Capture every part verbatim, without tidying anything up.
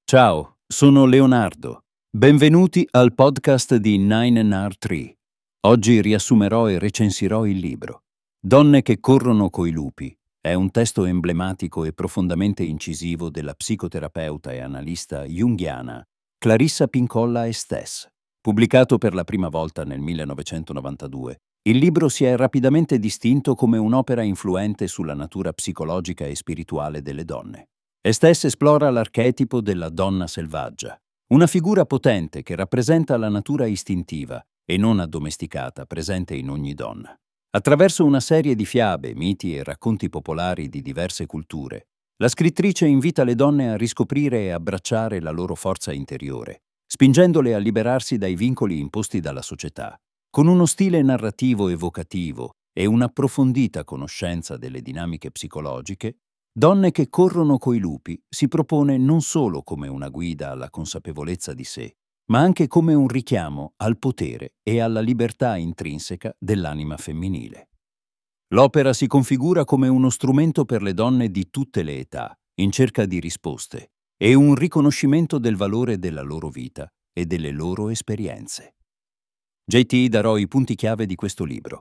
Ciao, sono Leonardo. Benvenuti al podcast di nine N R tre. Oggi riassumerò e recensirò il libro Donne che corrono coi lupi. È un testo emblematico e profondamente incisivo della psicoterapeuta e analista junghiana Clarissa Pinkola Estés. Pubblicato per la prima volta nel millenovecentonovantadue, il libro si è rapidamente distinto come un'opera influente sulla natura psicologica e spirituale delle donne. Estés esplora l'archetipo della donna selvaggia, una figura potente che rappresenta la natura istintiva e non addomesticata presente in ogni donna. Attraverso una serie di fiabe, miti e racconti popolari di diverse culture, la scrittrice invita le donne a riscoprire e abbracciare la loro forza interiore, spingendole a liberarsi dai vincoli imposti dalla società. Con uno stile narrativo evocativo e un'approfondita conoscenza delle dinamiche psicologiche, Donne che corrono coi lupi si propone non solo come una guida alla consapevolezza di sé, ma anche come un richiamo al potere e alla libertà intrinseca dell'anima femminile. L'opera si configura come uno strumento per le donne di tutte le età, in cerca di risposte, e un riconoscimento del valore della loro vita e delle loro esperienze. J T darò i punti chiave di questo libro.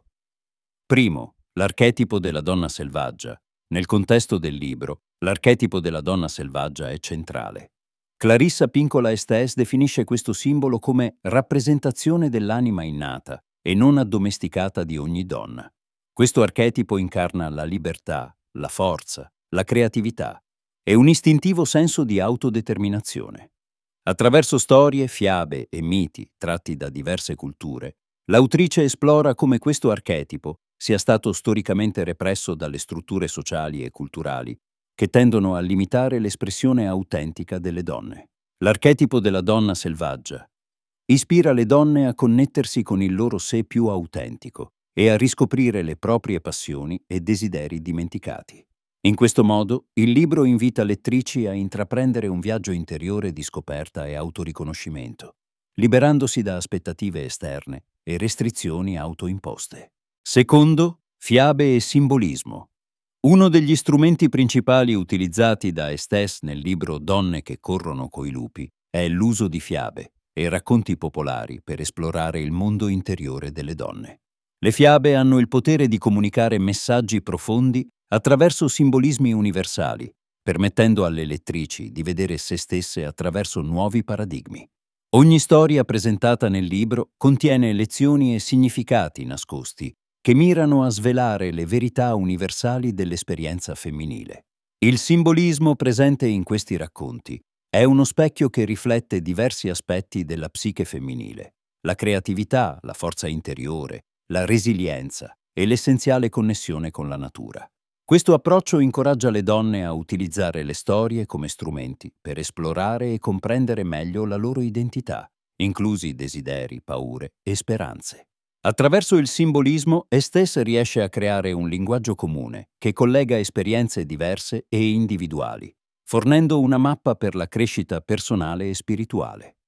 Primo, l'archetipo della donna selvaggia. Nel contesto del libro, l'archetipo della donna selvaggia è centrale. Clarissa Pinkola Estés definisce questo simbolo come rappresentazione dell'anima innata e non addomesticata di ogni donna. Questo archetipo incarna la libertà, la forza, la creatività e un istintivo senso di autodeterminazione. Attraverso storie, fiabe e miti tratti da diverse culture, l'autrice esplora come questo archetipo sia stato storicamente represso dalle strutture sociali e culturali che tendono a limitare l'espressione autentica delle donne. L'archetipo della donna selvaggia ispira le donne a connettersi con il loro sé più autentico e a riscoprire le proprie passioni e desideri dimenticati. In questo modo, il libro invita lettrici a intraprendere un viaggio interiore di scoperta e autoriconoscimento, liberandosi da aspettative esterne e restrizioni autoimposte. Secondo, fiabe e simbolismo. Uno degli strumenti principali utilizzati da Estés nel libro Donne che corrono coi lupi è l'uso di fiabe e racconti popolari per esplorare il mondo interiore delle donne. Le fiabe hanno il potere di comunicare messaggi profondi attraverso simbolismi universali, permettendo alle lettrici di vedere se stesse attraverso nuovi paradigmi. Ogni storia presentata nel libro contiene lezioni e significati nascosti che mirano a svelare le verità universali dell'esperienza femminile. Il simbolismo presente in questi racconti è uno specchio che riflette diversi aspetti della psiche femminile: la creatività, la forza interiore, la resilienza e l'essenziale connessione con la natura. Questo approccio incoraggia le donne a utilizzare le storie come strumenti per esplorare e comprendere meglio la loro identità, inclusi desideri, paure e speranze. Attraverso il simbolismo, Estés riesce a creare un linguaggio comune che collega esperienze diverse e individuali, fornendo una mappa per la crescita personale e spirituale.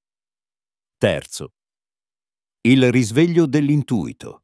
Terzo, il risveglio dell'intuito.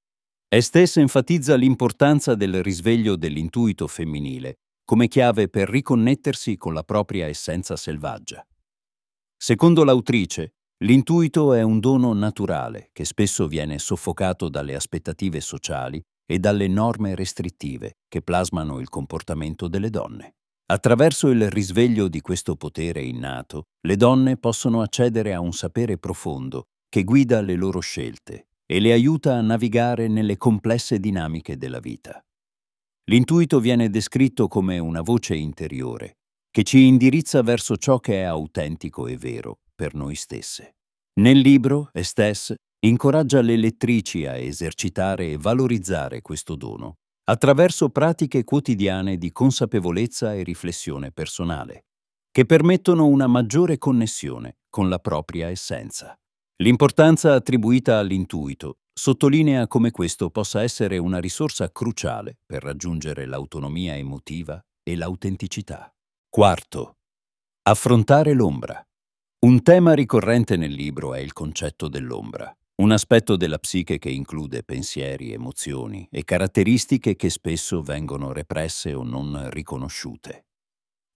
Estés enfatizza l'importanza del risveglio dell'intuito femminile come chiave per riconnettersi con la propria essenza selvaggia. Secondo l'autrice, l'intuito è un dono naturale che spesso viene soffocato dalle aspettative sociali e dalle norme restrittive che plasmano il comportamento delle donne. Attraverso il risveglio di questo potere innato, le donne possono accedere a un sapere profondo che guida le loro scelte e le aiuta a navigare nelle complesse dinamiche della vita. L'intuito viene descritto come una voce interiore che ci indirizza verso ciò che è autentico e vero per noi stesse. Nel libro, Estés incoraggia le lettrici a esercitare e valorizzare questo dono attraverso pratiche quotidiane di consapevolezza e riflessione personale, che permettono una maggiore connessione con la propria essenza. L'importanza attribuita all'intuito sottolinea come questo possa essere una risorsa cruciale per raggiungere l'autonomia emotiva e l'autenticità. Quarto, affrontare l'ombra. Un tema ricorrente nel libro è il concetto dell'ombra, un aspetto della psiche che include pensieri, emozioni e caratteristiche che spesso vengono represse o non riconosciute.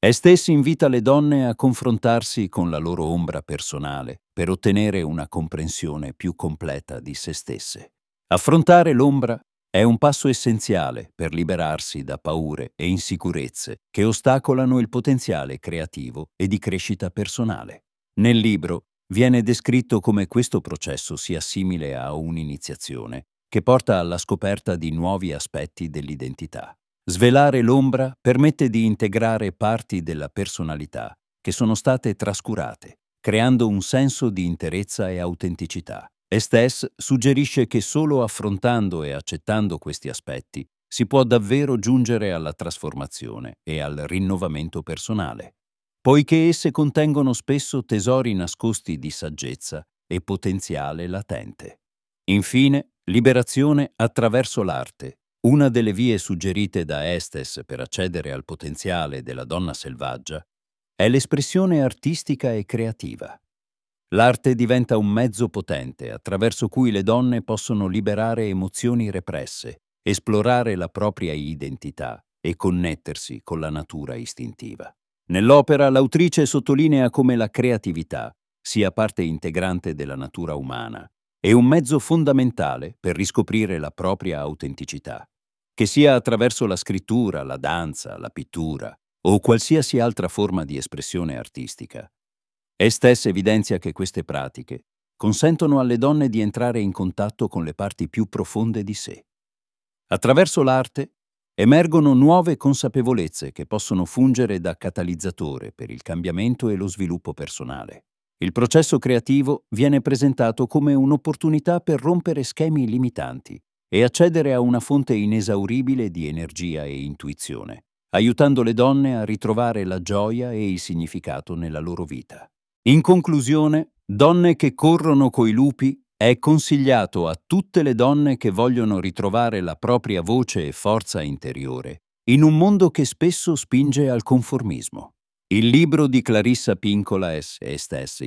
Estes invita le donne a confrontarsi con la loro ombra personale per ottenere una comprensione più completa di se stesse. Affrontare l'ombra è un passo essenziale per liberarsi da paure e insicurezze che ostacolano il potenziale creativo e di crescita personale. Nel libro viene descritto come questo processo sia simile a un'iniziazione che porta alla scoperta di nuovi aspetti dell'identità. Svelare l'ombra permette di integrare parti della personalità che sono state trascurate, creando un senso di interezza e autenticità. Estes suggerisce che solo affrontando e accettando questi aspetti si può davvero giungere alla trasformazione e al rinnovamento personale, poiché esse contengono spesso tesori nascosti di saggezza e potenziale latente. Infine, liberazione attraverso l'arte. Una delle vie suggerite da Estes per accedere al potenziale della donna selvaggia è l'espressione artistica e creativa. L'arte diventa un mezzo potente attraverso cui le donne possono liberare emozioni represse, esplorare la propria identità e connettersi con la natura istintiva. Nell'opera l'autrice sottolinea come la creatività sia parte integrante della natura umana e un mezzo fondamentale per riscoprire la propria autenticità. Che sia attraverso la scrittura, la danza, la pittura o qualsiasi altra forma di espressione artistica. Estes evidenzia che queste pratiche consentono alle donne di entrare in contatto con le parti più profonde di sé. Attraverso l'arte emergono nuove consapevolezze che possono fungere da catalizzatore per il cambiamento e lo sviluppo personale. Il processo creativo viene presentato come un'opportunità per rompere schemi limitanti e accedere a una fonte inesauribile di energia e intuizione, aiutando le donne a ritrovare la gioia e il significato nella loro vita. In conclusione, Donne che corrono coi lupi è consigliato a tutte le donne che vogliono ritrovare la propria voce e forza interiore in un mondo che spesso spinge al conformismo. Il libro di Clarissa Pinkola Estes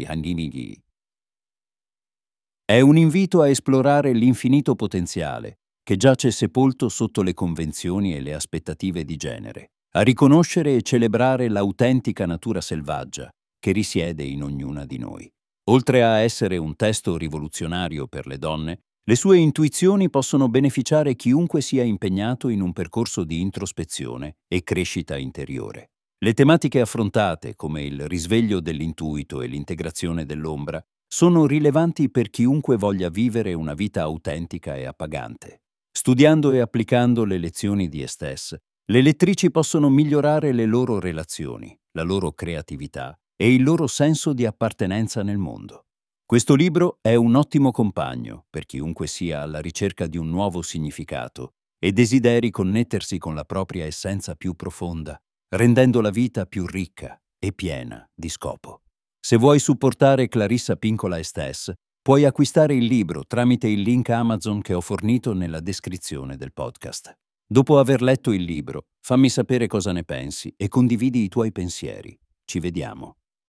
è un invito a esplorare l'infinito potenziale che giace sepolto sotto le convenzioni e le aspettative di genere, a riconoscere e celebrare l'autentica natura selvaggia che risiede in ognuna di noi. Oltre a essere un testo rivoluzionario per le donne, le sue intuizioni possono beneficiare chiunque sia impegnato in un percorso di introspezione e crescita interiore. Le tematiche affrontate, come il risveglio dell'intuito e l'integrazione dell'ombra, sono rilevanti per chiunque voglia vivere una vita autentica e appagante. Studiando e applicando le lezioni di Estes, le lettrici possono migliorare le loro relazioni, la loro creatività e il loro senso di appartenenza nel mondo. Questo libro è un ottimo compagno per chiunque sia alla ricerca di un nuovo significato e desideri connettersi con la propria essenza più profonda, rendendo la vita più ricca e piena di scopo. Se vuoi supportare Clarissa Pinkola Estes, puoi acquistare il libro tramite il link Amazon che ho fornito nella descrizione del podcast. Dopo aver letto il libro, fammi sapere cosa ne pensi e condividi i tuoi pensieri. Ci vediamo.